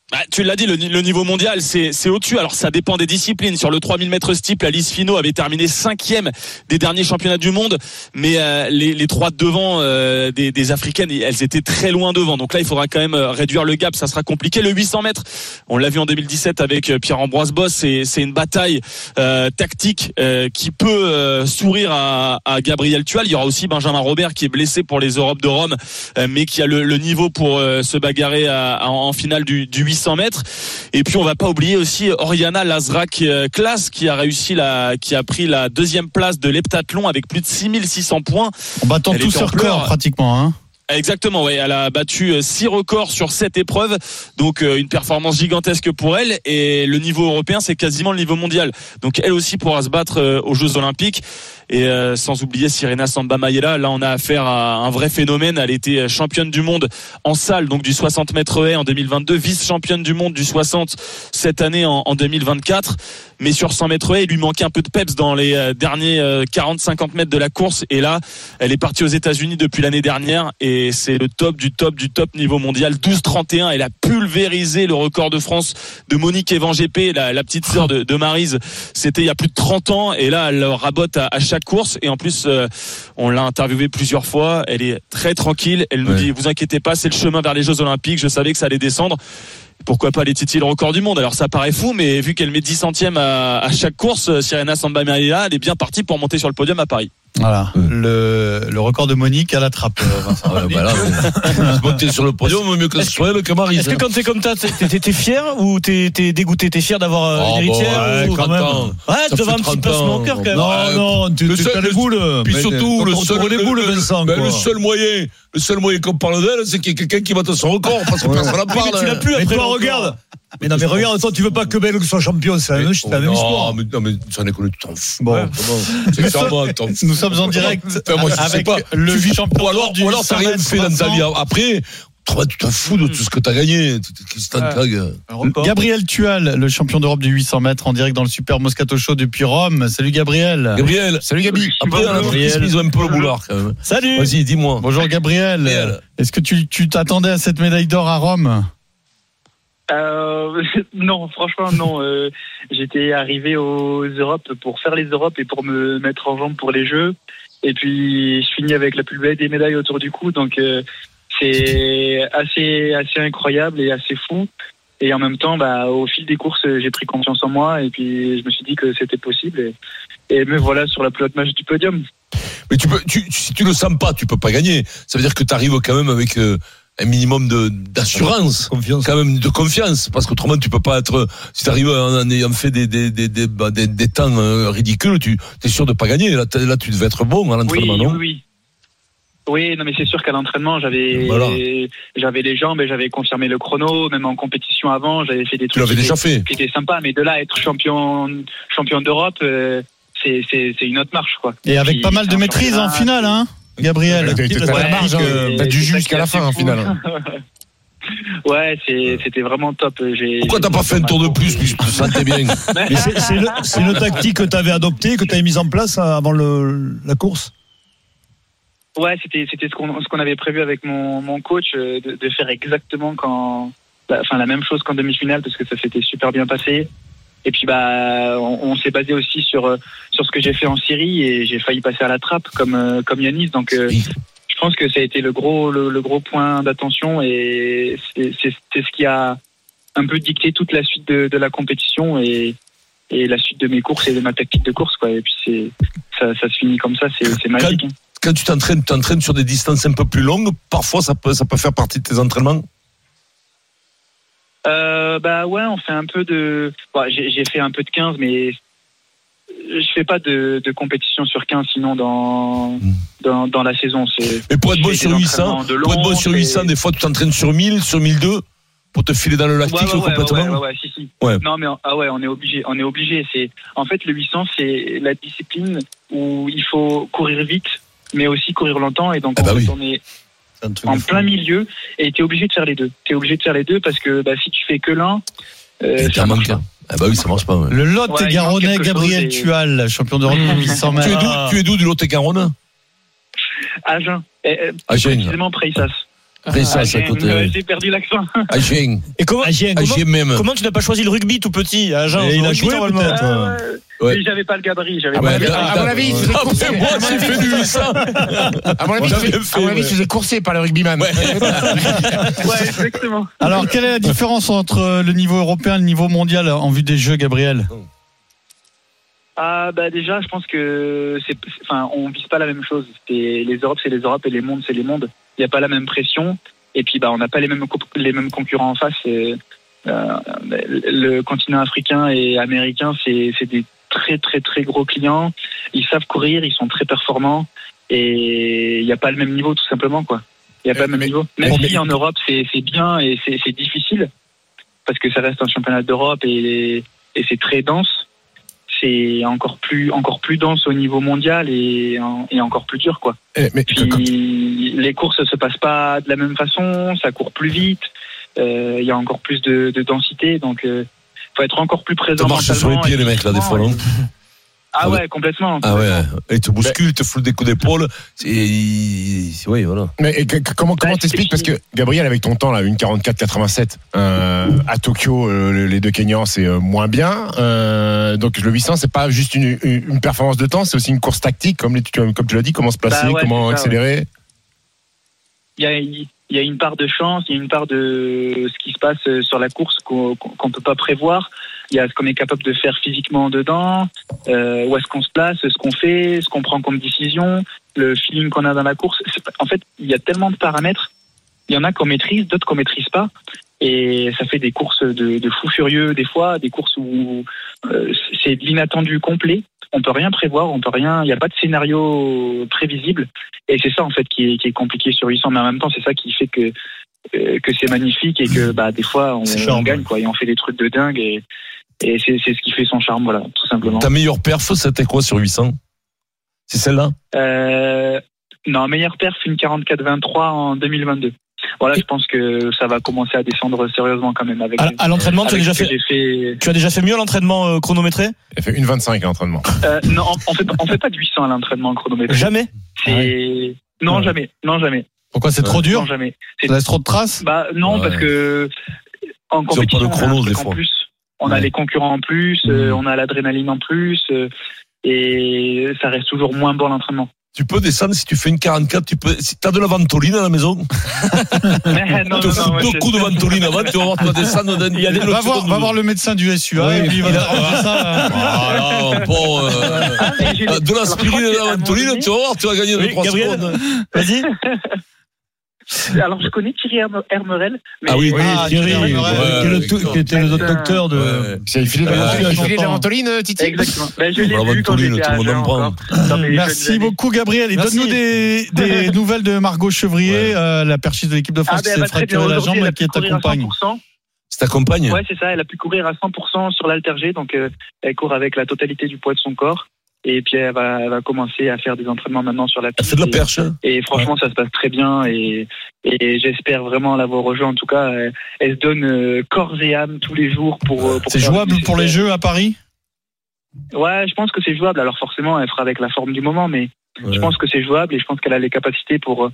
Tu l'as dit, le niveau mondial, c'est au-dessus. Alors, ça dépend des disciplines. Sur le 3000 mètres steeple, Alice Finot avait terminé 5e des derniers championnats du monde. Mais les trois devant des Africaines, elles étaient très loin devant. Donc là, il faudra quand même réduire le gap. Ça sera compliqué. Le 800 mètres, on l'a vu en 2017 avec Pierre-Ambroise Boss. C'est une bataille tactique qui peut sourire à Gabriel Tual. Il y aura aussi Benjamin Robert qui est blessé pour les Europes de Rome, mais qui a le niveau pour se bagarrer en finale du 800 mètres. Et puis on va pas oublier aussi Oriana Lazrak-Klaas qui a pris la 2e place de l'heptathlon avec plus de 6600 points. En battant tout ce record pratiquement, hein. Exactement, ouais, elle a battu 6 records sur 7 épreuves, donc une performance gigantesque pour elle, et le niveau européen c'est quasiment le niveau mondial, donc elle aussi pourra se battre aux Jeux Olympiques. Et sans oublier Sirena Samba Mayela, là on a affaire à un vrai phénomène. Elle était championne du monde en salle, donc du 60 mètres haies en 2022, vice-championne du monde du 60 cette année en 2024. Mais sur 100 mètres haies, il lui manquait un peu de peps dans les derniers 40-50 mètres de la course. Et là, elle est partie aux États-Unis depuis l'année dernière et c'est le top du top du top niveau mondial. 12,31. Elle a pulvérisé le record de France de Monique Evangépé, la petite sœur de Maryse. C'était il y a plus de 30 ans et là, elle rabote à chaque course. Et en plus, on l'a interviewée plusieurs fois. Elle est très tranquille. Elle nous dit, vous inquiétez pas, c'est le chemin vers les Jeux Olympiques. Je savais que ça allait descendre. Pourquoi pas les titiller le record du monde? Alors ça paraît fou, mais vu qu'elle met 10 centièmes à chaque course, Sirena Samba Mayela, elle est bien partie pour monter sur le podium à Paris. Voilà, le record de Monique à la trappe, Vincent. Monter sur le podium, mieux que Soel, que Maryse. Est-ce que quand t'es comme ça, t'es fier ou t'es dégoûté? T'es fier d'avoir une héritière ou quand même? Ouais, tu devrais un petit pincement au cœur quand même. Non, tu as les boules. Puis surtout, le seul moyen qu'on parle d'elle, c'est qu'il y ait quelqu'un qui batte son record, parce que personne n'en parle. Mais tu l'as plus après. Mais toi, regarde. Mais non, mais regarde, toi, tu veux pas que Belg soit champion, c'est la même histoire. Non, mais j'en ai connu, tu t'en fous. Bon. Nous sommes en direct avec le vice-champion du 800 mètres. Ou alors t'as rien fait dans ta vie après. Tu t'en fous de tout ce que t'as gagné. Gabriel Tual, le champion d'Europe du 800 mètres en direct dans le Super Moscato Show depuis Rome. Salut Gabriel. Salut Gabi. Après, ils ont un peu le boulard quand même. Salut. Vas-y, dis-moi. Bonjour Gabriel. Est-ce que tu t'attendais à cette médaille d'or à Rome? Non, franchement non. J'étais arrivé aux Europes pour faire les Europes et pour me mettre en jambe pour les Jeux. Et puis je finis avec la plus belle des médailles autour du cou. Donc c'est assez incroyable et assez fou. Et en même temps, au fil des courses, j'ai pris confiance en moi et puis je me suis dit que c'était possible. Et me voilà sur la plus haute marche du podium. Mais si tu le sens pas, tu peux pas gagner. Ça veut dire que tu arrives quand même avec un minimum d'assurance, quand même de confiance, parce qu'autrement tu peux pas être. Si tu arrives en ayant fait des temps ridicules, tu es sûr de pas gagner. Là, tu devais être bon à l'entraînement, non? Oui, non, mais c'est sûr qu'à l'entraînement, j'avais les jambes et j'avais confirmé le chrono. Même en compétition avant, j'avais fait des trucs qui étaient sympas. Mais de là à être champion d'Europe, c'est une autre marche, quoi. Et avec pas mal de maîtrise en finale, hein, Gabriel. T'as du jus jusqu'à la fin en finale. Ouais, c'était vraiment top. Pourquoi t'as pas fait un tour de plus puisque tu te sentais bien? Mais c'est une tactique que t'avais adoptée, que t'avais mise en place avant la course? Ouais, c'était ce qu'on avait prévu avec mon coach, de faire exactement la même chose qu'en demi-finale, parce que ça s'était super bien passé. Et puis on s'est basé aussi sur ce que j'ai fait en Syrie et j'ai failli passer à la trappe comme Yanis. Donc je pense que ça a été le gros point d'attention et c'est ce qui a un peu dicté toute la suite de la compétition et la suite de mes courses et de ma tactique de course, quoi. Et puis ça se finit comme ça, c'est magique. Quand tu t'entraînes sur des distances un peu plus longues, parfois ça peut faire partie de tes entraînements. Ouais, on fait un peu de. J'ai fait un peu de 15, mais je fais pas de compétition sur 15, sinon dans la saison. Mais pour être bon sur 800, des fois tu t'entraînes sur 1000, sur 1002 pour te filer dans le lactique complètement. Ouais, si. Ouais. Non, mais on est obligé. C'est en fait le 800, c'est la discipline où il faut courir vite, mais aussi courir longtemps, et donc on est en plein milieu et t'es obligé de faire les deux. Parce que si tu fais que l'un, ça marche pas. Ça marche pas. Ouais. Le Lot-et-Garonnais Gabriel Tual, champion d'Europe 800 mètres. Tu es d'où du Lot-et-Garonne? Agen. Précisément Preissas. Après ça, c'est à côté. J'ai perdu l'accent. Agen. Et comment tu n'as pas choisi le rugby tout petit à Agen? Il a joué peut-être. Ouais. J'avais pas le gabarit. À mon avis, il se faisait courser. Moi, j'ai fait du ça. À mon avis, il se faisait courser par le rugbyman. Ouais, exactement. Alors, quelle est la différence entre le niveau européen et le niveau mondial en vue des Jeux, Gabriel? Déjà, je pense que on vise pas la même chose. Les Europes, c'est les Europes et les mondes, c'est les mondes. Il n'y a pas la même pression. Et puis, on n'a pas les mêmes concurrents en face. Le continent africain et américain, c'est des très très très gros clients. Ils savent courir, ils sont très performants et il n'y a pas le même niveau tout simplement quoi. Il n'y a pas le même niveau. Même si en Europe c'est bien et c'est difficile parce que ça reste un championnat d'Europe et c'est très dense. C'est encore plus dense au niveau mondial et encore plus dur quoi. Puis les courses se passent pas de la même façon, ça court plus vite. Il y a encore plus de densité, donc faut être encore plus présent. Tu marches sur les pieds, les mecs, là, des fois, non? Ah ouais, complètement. Ah ouais, ils te bousculent, ils te foutent des coups d'épaule. Oui, voilà. Mais comment t'expliques? Parce que, Gabriel, avec ton temps, là, une 44-87, à Tokyo, les deux Kenyans, c'est moins bien. Donc, le 800, c'est pas juste une performance de temps, c'est aussi une course tactique, comme tu l'as dit, comment se placer, comment accélérer. Il y a une part de chance, il y a une part de ce qui se passe sur la course qu'on peut pas prévoir. Il y a ce qu'on est capable de faire physiquement dedans, où est-ce qu'on se place, ce qu'on fait, ce qu'on prend comme décision, le feeling qu'on a dans la course. En fait, il y a tellement de paramètres. Il y en a qu'on maîtrise, d'autres qu'on maîtrise pas. Et ça fait des courses de fous furieux des fois, des courses où c'est de l'inattendu complet. On peut rien prévoir, il n'y a pas de scénario prévisible. Et c'est ça en fait qui est compliqué sur 800, mais en même temps c'est ça qui fait que c'est magnifique et que des fois on gagne quoi, et on fait des trucs de dingue et c'est ce qui fait son charme, voilà, tout simplement. Ta meilleure perf, c'était quoi sur 800? C'est celle-là? Non, meilleure perf, une 44-23 en 2022. Voilà, je pense que ça va commencer à descendre sérieusement quand même. À l'entraînement, tu as déjà fait mieux à l'entraînement chronométré? Elle fait une 25 à l'entraînement. Non, on fait pas de 800 à l'entraînement chronométré. Jamais? Non, jamais. Pourquoi, c'est trop dur? Non, jamais. Ça laisse trop de traces? Non, parce que en compétition, on a les concurrents en plus, on a l'adrénaline en plus, et ça reste toujours moins bon l'entraînement. Tu peux descendre si tu fais une 44, si t'as de la ventoline à la maison. Non, tu te fous deux coups de ventoline avant, tu vas voir, tu vas descendre. Va voir le médecin du SUA et puis il va te ça. Voilà, bon, de l'aspirine et de la ventoline, tu vas voir, tu vas gagner 3 secondes. Vas-y. Alors, je connais Thierry Hermerel. Ah oui, Thierry, qui était le docteur de. Il filait de la ventoline, Titi. Exactement. Je l'ai vu quand j'étais à Agen. Merci beaucoup, Gabriel. Et donne-nous des nouvelles de Margot Chevrier, la perchiste de l'équipe de France qui s'est fracturé la jambe et qui t'accompagne. C'est ta compagne? Ouais, c'est ça. Elle a pu courir à 100% sur l'haltérgé, donc elle court avec la totalité du poids de son corps. Et puis elle va commencer à faire des entraînements maintenant sur la piste. Elle fait de la perche. Et franchement, ça se passe très bien. Et j'espère vraiment l'avoir rejoint. En tout cas, elle se donne corps et âme tous les jours pour c'est jouable pour les Jeux à Paris? Ouais, je pense que c'est jouable. Alors forcément, elle fera avec la forme du moment, mais je pense que c'est jouable et je pense qu'elle a les capacités pour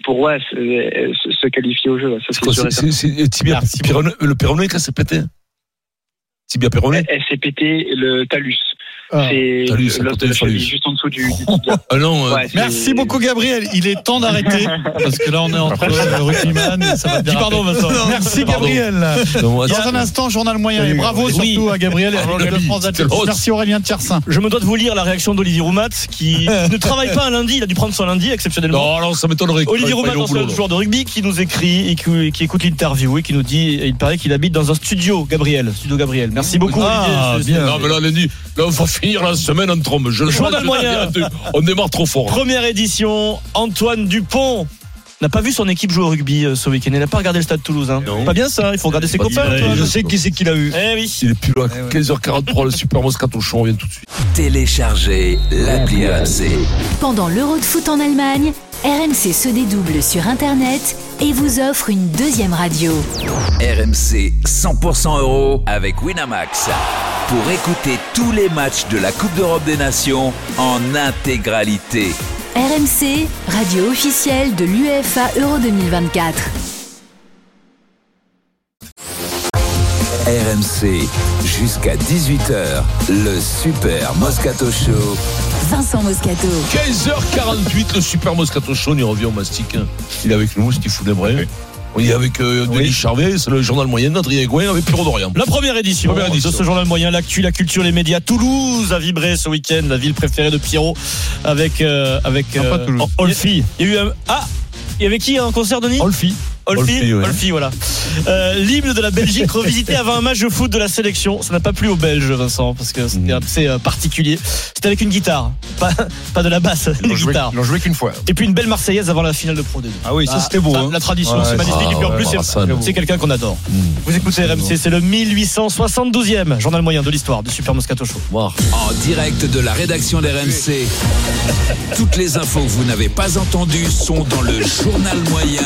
se qualifier au jeu. C'est tibia, le péroné qui s'est pété. Tibia péroné. Elle s'est pété le talus. C'est l'os de la cheville juste en dessous du tibia. Merci beaucoup, Gabriel. Il est temps d'arrêter parce que là on est entre rugbyman et ça va bien. Pardon, Vincent. Merci, Gabriel. Dans un instant, journal moyen. Et bravo surtout à Gabriel et de France Athlétisme. Merci Aurélien Tiersin. Je me dois de vous lire la réaction d'Olivier Roumat qui ne travaille pas un lundi. Il a dû prendre son lundi exceptionnellement. Non, ça m'étonnerait. Olivier Roumat, ancien joueur de rugby, qui nous écrit et qui écoute l'interview et qui nous dit, il paraît qu'il habite dans un studio Gabriel. Merci beaucoup, Olivier. Non, mais là, lundi, là, on va finir la semaine en trombe. Journal moyen. On démarre trop fort. Première édition, Antoine Dupont n'a pas vu son équipe jouer au rugby ce week-end. Il n'a pas regardé le Stade Toulousain. Pas bien ça, il faut regarder ses copains. Je sais qui c'est qu'il a eu. Oui. Il est plus loin. 15h43, le Super Moscato Show, on vient tout de suite. Téléchargez l'appli RMC. Pendant l'Euro de foot en Allemagne, RMC se dédouble sur Internet et vous offre une deuxième radio. RMC 100% euro avec Winamax. Pour écouter tous les matchs de la Coupe d'Europe des Nations en intégralité. RMC, radio officielle de l'UEFA Euro 2024. RMC jusqu'à 18h. Le Super Moscato Show. Vincent Moscato. 15h48, le Super Moscato Show. On y revient au mastic. Il est avec nous, Steve Lebray. On est avec Denis Charvet, c'est le journal moyen d'Adrien Gouin avec Pierrot Dorian. La première édition de ce journal moyen, l'actu, la culture, les médias. Toulouse a vibré ce week-end, la ville préférée de Pierrot avec Olfi. Il y a eu il y avait qui un concert, Denis? Olfi, voilà. L'hymne de la Belgique revisité avant un match de foot de la sélection. Ça n'a pas plu aux Belges, Vincent, parce que c'était assez particulier. C'était avec une guitare, pas de la basse, une guitare. Ils l'ont joué qu'une fois. Et puis une belle Marseillaise avant la finale de Pro D2. Ah oui, ça c'était beau. La tradition, c'est magnifique. Et puis en plus, c'est quelqu'un qu'on adore. Vous écoutez RMC, c'est le 1872e journal moyen de l'histoire du Super Moscato Show. En direct de la rédaction d'RMC. Toutes les infos que vous n'avez pas entendues sont dans le journal moyen.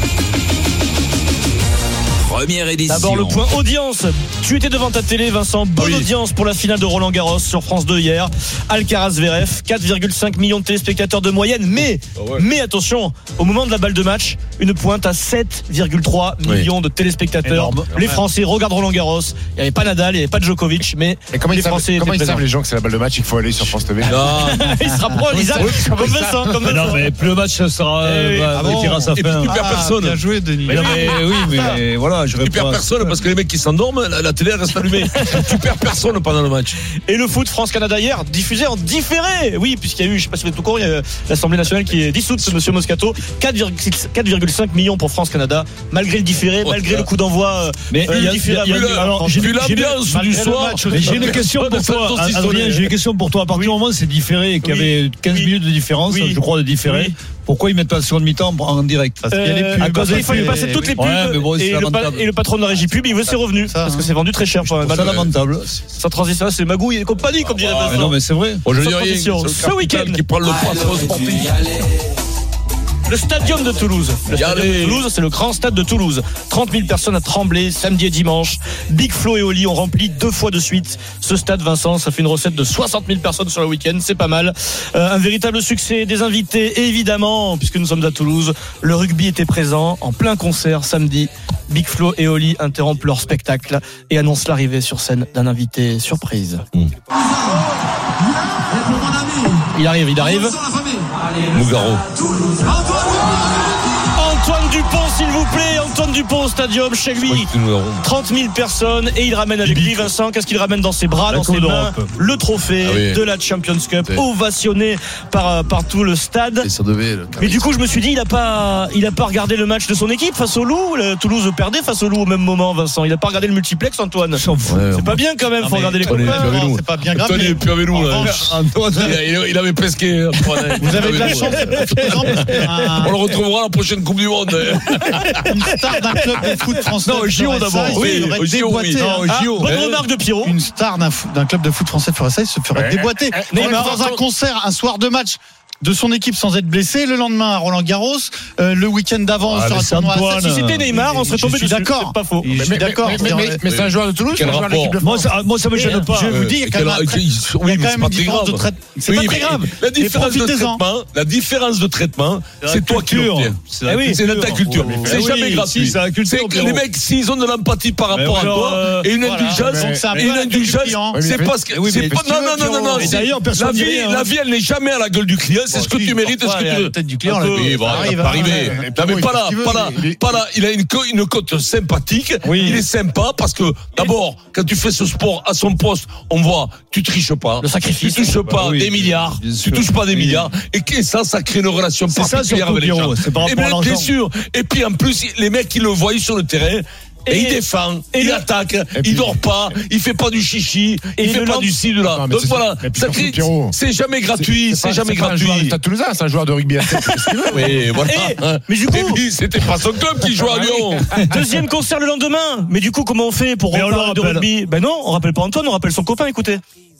Première édition. D'abord le point audience. Tu étais devant ta télé, Vincent. Bonne audience pour la finale de Roland Garros sur France 2 hier. Alcaraz-Zverev, 4,5 millions de téléspectateurs de moyenne. Mais attention, au moment de la balle de match, une pointe à 7,3 millions de téléspectateurs. Énorme. Les Français regardent Roland Garros. Il n'y avait pas Nadal, il n'y avait pas Djokovic, mais les Français. Comment ils savent les gens que c'est la balle de match? Il faut aller sur France TV. Ils se rapprochent, comme Vincent. Non, mais plus le match sera à sa fin. Et puis tu perds personne. Bien joué, Denis. Mais voilà. Tu perds personne parce que les mecs qui s'endorment, la télé reste allumée. Tu perds personne pendant le match. Et le foot France-Canada hier, diffusé en différé. Oui, puisqu'il y a eu, je ne sais pas si vous êtes au courant, il y a l'Assemblée nationale qui est dissoute, monsieur Moscato. 4,5 millions pour France-Canada, malgré le différé, malgré le coup d'envoi. Mais j'ai vu l'ambiance du soir. J'ai une question pour toi, Adrien. J'ai une question pour toi. À partir du moment où c'est différé et qu'il y avait 15 minutes de différence, je crois, de différé. Pourquoi ils mettent pas la seconde mi-temps en direct? Parce qu'il y a les pubs. Il fallait passer toutes les pubs. Et le patron de la régie pub, il veut ses revenus. Parce que c'est vendu très cher. C'est lamentable. Sa transition, c'est magouille et compagnie, comme dirait Vincent. Non, mais c'est vrai. Je dis rien. Ce week-end. Qui prend le poisson sportif. Le stadium de Toulouse. Le stadium de Toulouse, c'est le grand stade de Toulouse. 30 000 personnes à Tremblay, samedi et dimanche. Big Flo et Oli ont rempli 2 fois de suite ce stade, Vincent. Ça fait une recette de 60 000 personnes sur le week-end. C'est pas mal. Un véritable succès des invités, évidemment, puisque nous sommes à Toulouse. Le rugby était présent en plein concert samedi. Big Flo et Oli interrompent leur spectacle et annoncent l'arrivée sur scène d'un invité surprise. Il arrive. Nougaro. Antoine Dupont, s'il vous plaît. Antoine Dupont au stadium, chez lui. 30 000 personnes et il ramène avec lui, Vincent. Qu'est-ce qu'il ramène dans ses bras, dans ses mains? Le trophée de la Champions Cup, ovationné par tout le stade. Mais du coup, je me suis dit, il a pas regardé le match de son équipe face au Loup. Toulouse perdait face au Loup au même moment, Vincent. Il a pas regardé le multiplex, Antoine. C'est pas bien quand même, faut regarder les copains. C'est pas bien grave. Antoine est plus avec nous. Antoine, il avait pesqué. Vous avez de la chance. On le retrouvera à la prochaine Coupe du Monde. Une star d'un club de foot français. Non, au JO d'abord. Oui, au JO. Bonne remarque de Pierrot. Une star d'un club de foot français ferait ça, il se ferait déboîter. Dans un concert, un soir de match de son équipe sans être blessé, le lendemain à Roland Garros, le week-end d'avant sur un tournoi. Si c'était Neymar, on serait tombé dessus. D'accord. C'est pas faux. Je suis d'accord. Mais c'est un joueur de Toulouse, c'est un joueur de l'équipe de France. Moi, ça me gêne pas. Je vais vous dire, il y a quand même une différence de traitement. C'est pas très grave. La différence de traitement, c'est toi qui l'obtiens. C'est ta culture. C'est jamais gratuit. C'est que les mecs, s'ils ont de l'empathie par rapport à toi et une indulgence, c'est parce que. Non. La vie, elle n'est jamais à la gueule du client. C'est ce que tu mérites, ce que tu veux. Peut-être du client, pas arrivé. Mais pas là. Il a une cote sympathique. Il est sympa parce que, d'abord, quand tu fais ce sport à son poste, on voit, tu triches pas. Le sacrifice. Tu touches pas des milliards. Tu touches pas des milliards. Et ça crée une relation particulière avec les gens. Bien sûr. Et puis, en plus, les mecs, ils le voient sur le terrain. Et il défend, il attaque, il dort pas, il fait pas du chichi, il fait pas du ci, de là. Donc voilà, c'est jamais gratuit, c'est jamais gratuit. T'as Toulousain, c'est un joueur de rugby à 7. Oui, voilà. Mais du coup, c'était pas son club qui jouait à Lyon. Deuxième concert le lendemain. Mais du coup, comment on fait pour reparler de rugby? Ben non, on rappelle pas Antoine, on rappelle son copain, écoutez.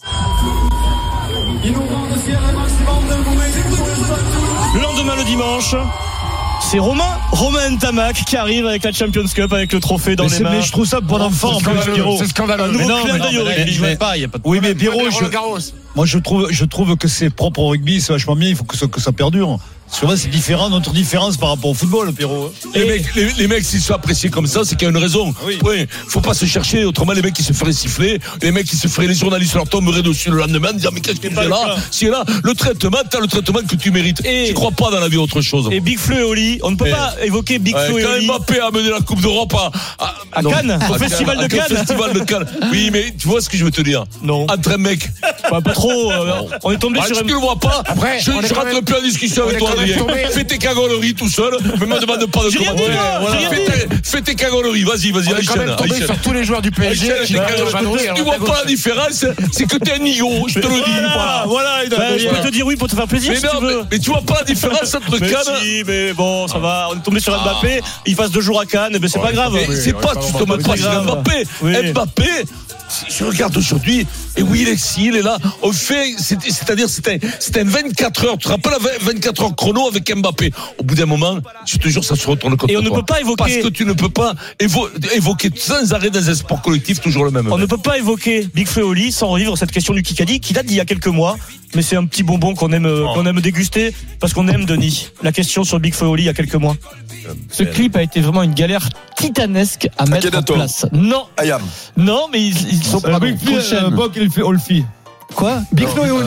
Le lendemain, le dimanche. C'est Romain Ntamak qui arrive avec la Champions Cup, avec le trophée dans les mains. Mais je trouve ça bon enfant. C'est scandaleux. Un nouveau clin d'œil au rugby. Oui, mais Pierrot, moi je trouve que c'est propre au rugby, c'est vachement bien. Il faut que ça perdure. Souvent, c'est différent, notre différence par rapport au football, Pierrot. Les mecs, s'ils sont appréciés comme ça, c'est qu'il y a une raison. Oui. Ouais, faut pas se chercher. Autrement, les mecs, ils se feraient siffler. Les mecs, les journalistes leur tomberaient dessus le lendemain, en disant, mais qu'est-ce qu'il fait là? Si là, t'as le traitement que tu mérites. Tu crois pas dans la vie autre chose. Et Big Flo et Oli, on ne peut pas évoquer Big Flo et Oli. Quand Mbappé a mené la Coupe d'Europe à Cannes, au Festival de Cannes. Oui, mais tu vois ce que je veux te dire? Non. Entre un mec. Pas trop. On est tombé sur tu ne le vois pas. Après, je rentre plus en discussion avec toi, Adrien. Fais tes cagoleries tout seul, mais me demande pas de commenter. Fais tes cagoleries, vas-y, on est quand même tombé sur tous les joueurs du PSG. Tu vois pas la différence, c'est que t'es un nigo, je te le dis. Voilà. Je peux te dire oui pour te faire plaisir si tu veux. Mais tu vois pas la différence entre Cannes. Mais bon, ça va. On est tombé sur Mbappé, il passe 2 jours à Cannes, mais c'est pas grave. C'est pas, tu tombes pas sur Mbappé. Mbappé, je regarde aujourd'hui, et oui, il est là. On fait, c'est-à-dire, c'était un 24 heures. Tu te rappelles 24 heures chrono avec Mbappé. Au bout d'un moment, je te jure, ça se retourne contre toi. Et on ne peut pas évoquer. Parce que tu ne peux pas évoquer sans arrêt dans un sport collectif toujours le même. On ne peut pas évoquer Big Flo et Oli sans revivre cette question du Kikadi qui date d'il y a quelques mois. Mais c'est un petit bonbon qu'on aime déguster parce qu'on aime Denis. La question sur Big Flo et Oli il y a quelques mois. Ce clip a été vraiment une galère titanesque à mettre en place. Non. Ayam. Non, mais ils sont pas Big Flo et Olfi. Quoi? Big Flo et Oli.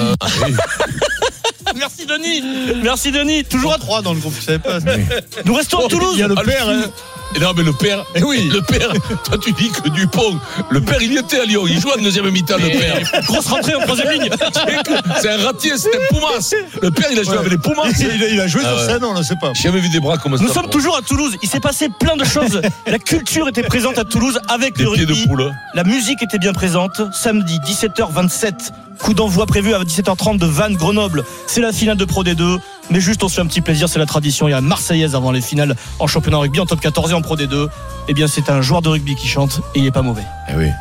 Merci Denis. Toujours à 3 dans le groupe, je savais pas. Nous restons à Toulouse. Il y a le père. Non, mais le père, le père, toi tu dis que Dupont, le père il y était à Lyon, il joue en deuxième mi-temps, le père. Grosse rentrée en troisième ligne. C'est un ratier, c'est un Pumas. Le père il a joué avec les Pumas. Il a joué sur scène, on ne sait pas. J'ai jamais vu des bras comme ça. Nous sommes toujours à Toulouse, il s'est passé plein de choses. La culture était présente à Toulouse avec le rugby. De poule. La musique était bien présente. Samedi 17h27. Coup d'envoi prévu à 17h30 de Vannes Grenoble. C'est la finale de Pro D2. Mais juste on se fait un petit plaisir, c'est la tradition. Il y a Marseillaise avant les finales en championnat rugby, en top 14 et en Pro D2. Eh bien c'est un joueur de rugby qui chante et il est pas mauvais. Eh oui.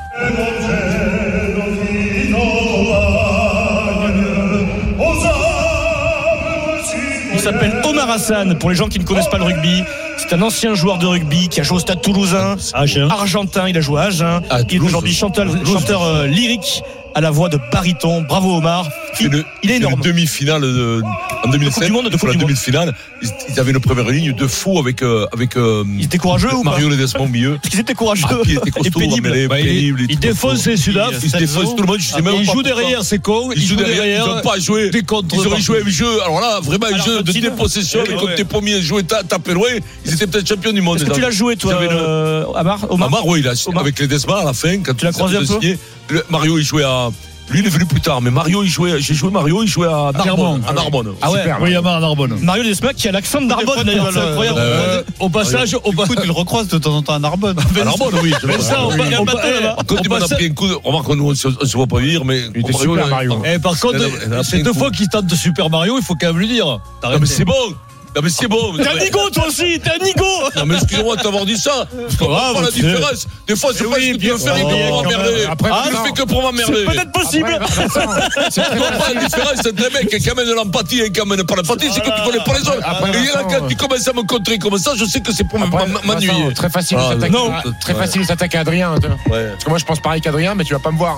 Il s'appelle Omar Hassan, pour les gens qui ne connaissent pas le rugby. C'est un ancien joueur de rugby qui a joué au Stade Toulousain, argentin, il a joué à Agen. Il est aujourd'hui chanteur lyrique à la voix de baryton. Bravo Omar. Il est énorme. Une demi-finale en 2007. Pour la demi-finale, ils avaient une première ligne de fou avec ils étaient courageux ou pas? Mario Ledesma au milieu. Parce qu'ils étaient courageux et pénibles. Ils défoncent les Sudaf. Ils défoncent tout le monde. Ils jouent derrière, c'est con. Ils jouent derrière. Ils n'ont pas joué. Ils auraient joué un jeu. Alors là, vraiment un jeu de dépossession. Mais comme t'es premier joué, taper loin, ils étaient peut-être champions du monde. Est-ce que tu l'as joué toi, Omar? Oui, avec Ledesma à la fin. Quand tu l'as croisé un peu. Mario, il jouait à. Lui, il est venu plus tard, mais Mario, il jouait à Narbonne. Ah ouais, oui, à Narbonne. Mario Ledesma qui a l'accent de Narbonne d'ailleurs, c'est incroyable. Au passage, il le recroise de temps en temps à Narbonne. À Narbonne, oui. Quand il m'en a pris un coup, remarque, nous, on ne se voit pas vivre, mais. Il était super, Mario. Par contre, cette fois qu'il tente de Super Mario, il faut quand même lui dire. Non, mais c'est bon. Non mais c'est bon. T'es un nigo toi aussi, t'es un nigo. Non mais excuse-moi de t'avoir dit ça. Parce qu'on voit pas la différence. Des fois c'est pas ce que tu veux faire pour m'emmerder. Tu fais que pour m'emmerder. C'est peut-être possible. Tu vois pas la différence entre un mec qui amène de l'empathie et qui amène pas l'empathie, c'est que tu connais pas les autres. Et là quand tu commences à me contrer comme ça, je sais que c'est pour m'ennuyer. Très facile de s'attaquer à Adrien. Parce que moi je pense pareil qu'Adrien, mais tu vas pas me voir.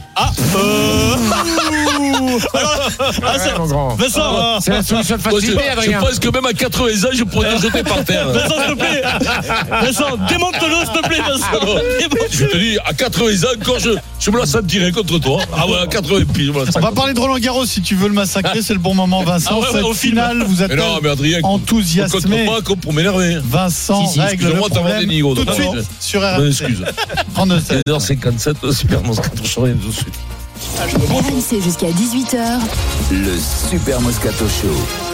Vincent, c'est la solution de facilité, Adrien. Je pense que même à 80 ans, je pourrais te jeter par terre. Vincent, s'il te plaît. Vincent, démonte-le, s'il te plaît, Vincent. Je te dis, à 80 ans, encore, je me la sentirais contre toi. Ah ouais, à 80 pieds, je me la sentirais. On va parler de Roland Garros si tu veux le massacrer, c'est le bon moment, Vincent. Cette finale, vous êtes enthousiasmé. Contre pour m'énerver. Vincent règle le problème tout de suite sur RMC. Excuse. 1h57, Super Moscato Show, tout de suite. RMC jusqu'à 18h. Le Super Moscato Show.